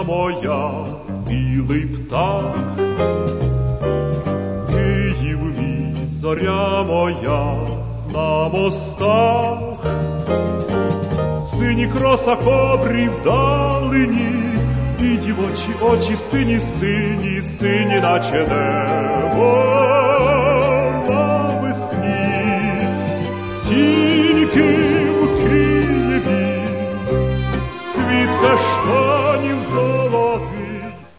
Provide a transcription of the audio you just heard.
моя, білий птах. Київ мій, зоря моя, на мостах. Сині кроса кобрі вдалині, і дівочі очі сині, сині, сині, наче небо.